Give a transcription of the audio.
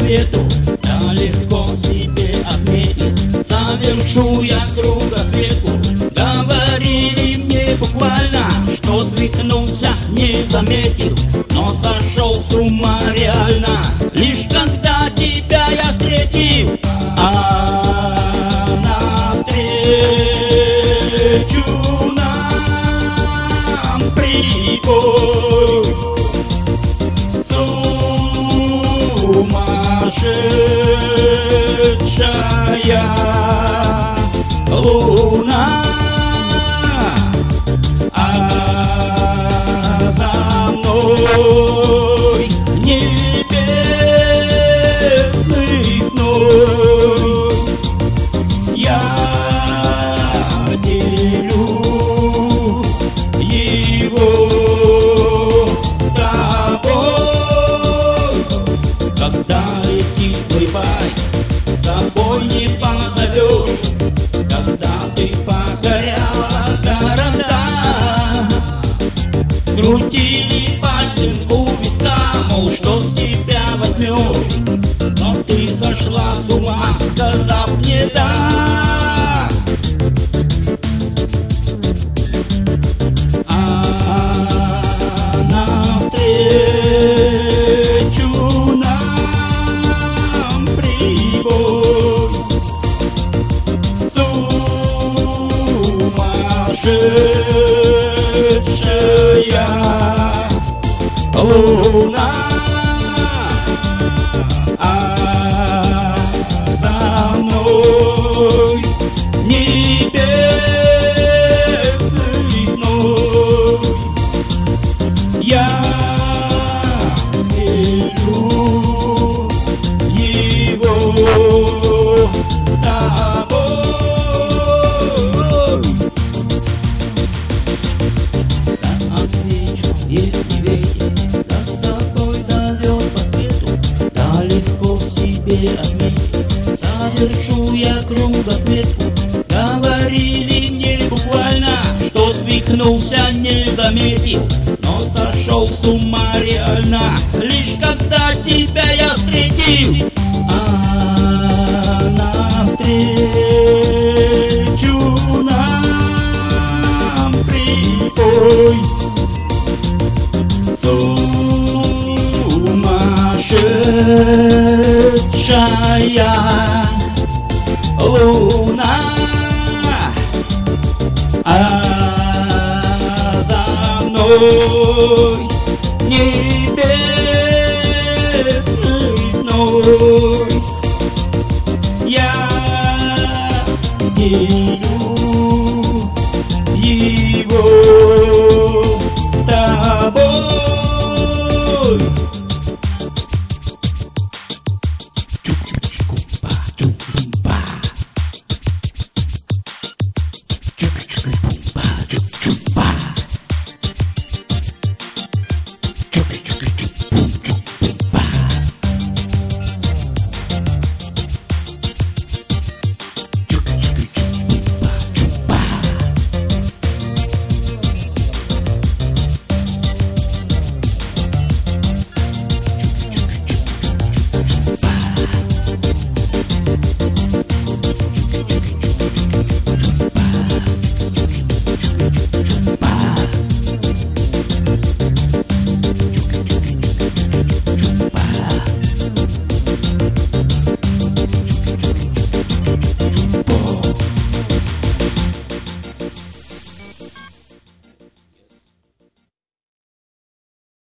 свету, да легко себе отметить. Совершу я кругосветку. Говорили мне буквально, что свихнулся, не заметил, но сошел с ума реально, лишь когда тебя я встретил. А навстречу нам прибой, сумасшедшая луна, а за мной небесный зной. Я делю его с тобой, когда летит твой байк, с собой не позовешь, когда ты покоряла города. Крутили пальцем у виска, мол, что с тебя возьмешь, но ты сошла с ума, сказав мне да. А навстречу нам прибой, сумасшедшая луна, а за мной небесный зной. Я делю его с тобой. Да отвечу, если ветер за собой зовет по свету, да легко себе отметить. Совершу я кругосветку. Говорили мне буквально, что свихнулся, не заметил, но сошел с ума реально, лишь когда тебя я встретил. А навстречу нам прибой, сумасшедшая луна, а за мной небесный зной.